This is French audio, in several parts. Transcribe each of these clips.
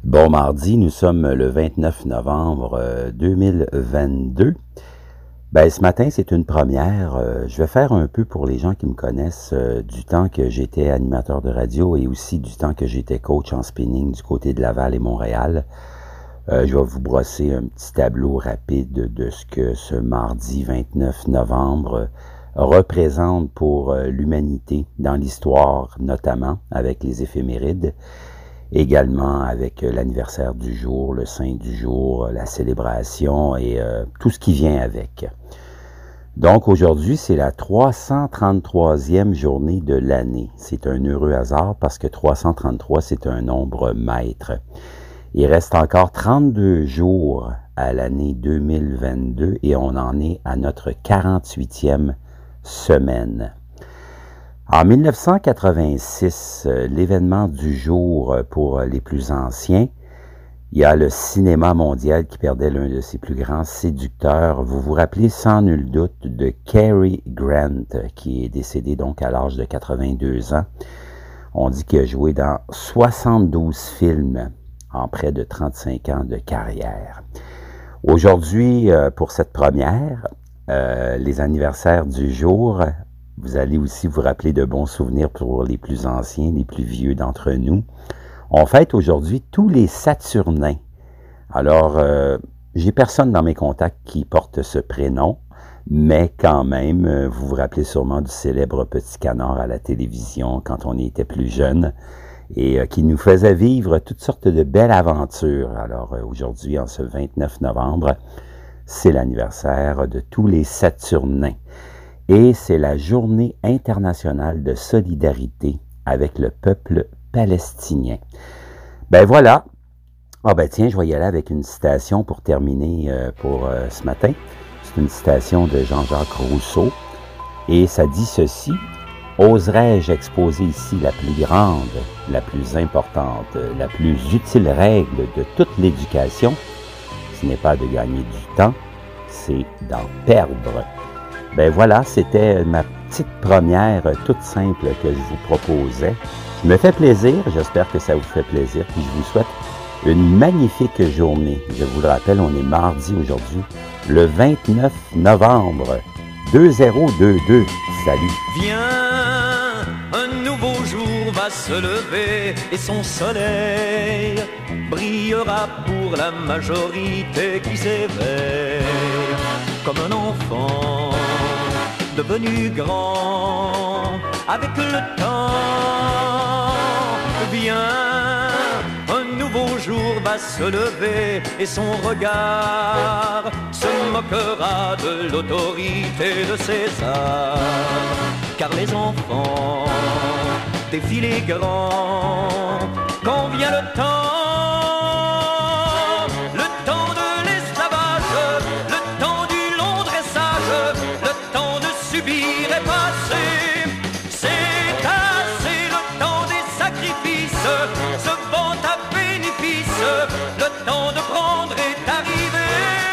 Bon mardi, nous sommes le 29 novembre 2022. Ce matin, c'est une première. Je vais faire un peu pour les gens qui me connaissent du temps que j'étais animateur de radio et aussi du temps que j'étais coach en spinning du côté de Laval et Montréal. Je vais vous brosser un petit tableau rapide de ce que ce mardi 29 novembre représente pour l'humanité dans l'histoire, notamment avec les éphémérides. Également avec l'anniversaire du jour, le saint du jour, la célébration et tout ce qui vient avec. Donc aujourd'hui, c'est la 333e journée de l'année. C'est un heureux hasard parce que 333, c'est un nombre maître. Il reste encore 32 jours à l'année 2022 et on en est à notre 48e semaine. En 1986, l'événement du jour pour les plus anciens, il y a le cinéma mondial qui perdait l'un de ses plus grands séducteurs. Vous vous rappelez sans nul doute de Cary Grant, qui est décédé donc à l'âge de 82 ans. On dit qu'il a joué dans 72 films en près de 35 ans de carrière. Aujourd'hui, pour cette première, les anniversaires du jour, vous allez aussi vous rappeler de bons souvenirs pour les plus anciens, les plus vieux d'entre nous. On fête aujourd'hui tous les Saturnins. Alors, j'ai personne dans mes contacts qui porte ce prénom, mais quand même, vous vous rappelez sûrement du célèbre Petit Canard à la télévision quand on était plus jeune et qui nous faisait vivre toutes sortes de belles aventures. Alors, aujourd'hui, en ce 29 novembre, c'est l'anniversaire de tous les Saturnins. Et c'est la journée internationale de solidarité avec le peuple palestinien. Voilà. Tiens, je vais y aller avec une citation pour terminer pour ce matin. C'est une citation de Jean-Jacques Rousseau. Et ça dit ceci. « Oserais-je exposer ici la plus grande, la plus importante, la plus utile règle de toute l'éducation? Ce n'est pas de gagner du temps, c'est d'en perdre. » Voilà, c'était ma petite première toute simple que je vous proposais. Je me fais plaisir, j'espère que ça vous fait plaisir, puis je vous souhaite une magnifique journée. Je vous le rappelle, on est mardi aujourd'hui, le 29 novembre, 2022. Salut! Viens, un nouveau jour va se lever et son soleil brillera pour la majorité qui s'éveille comme un enfant devenu grand avec le temps. Viens, un nouveau jour va se lever et son regard se moquera de l'autorité de César. Car les enfants défient les grands quand vient le temps de l'esclavage, le temps du long dressage, le temps de subir est passé. C'est assez, le temps des sacrifices se vend à bénéfice, le temps de prendre est arrivé.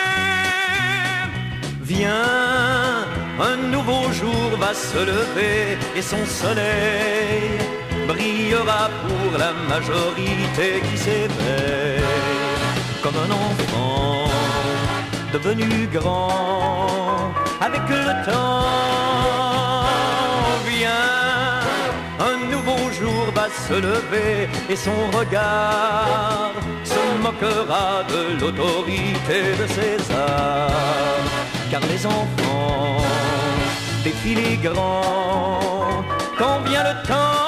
Viens, un nouveau jour va se lever et son soleil brillera pour la majorité qui s'éveille comme un enfant devenu grand avec le temps. Viens, un nouveau jour va se lever et son regard se moquera de l'autorité de César. Car les enfants défient les grands quand vient le temps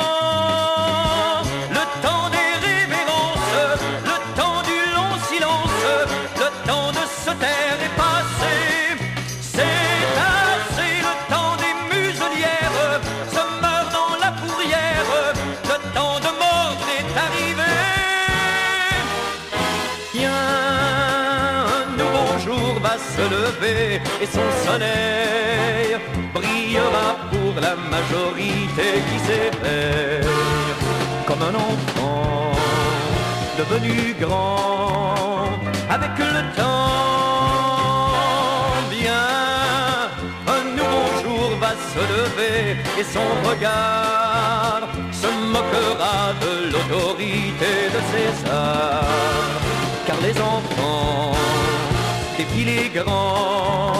des révérences, le temps du long silence, le temps de se taire est passé. C'est assez, le temps des muselières se meurt dans la fourrière, le temps de mordre est arrivé. Viens, un nouveau jour va se lever et son soleil brillera pour la majorité qui s'éveille comme un enfant devenu grand avec le temps. Viens, un nouveau jour va se lever et son regard se moquera de l'autorité de César. Car les enfants, des filets grands,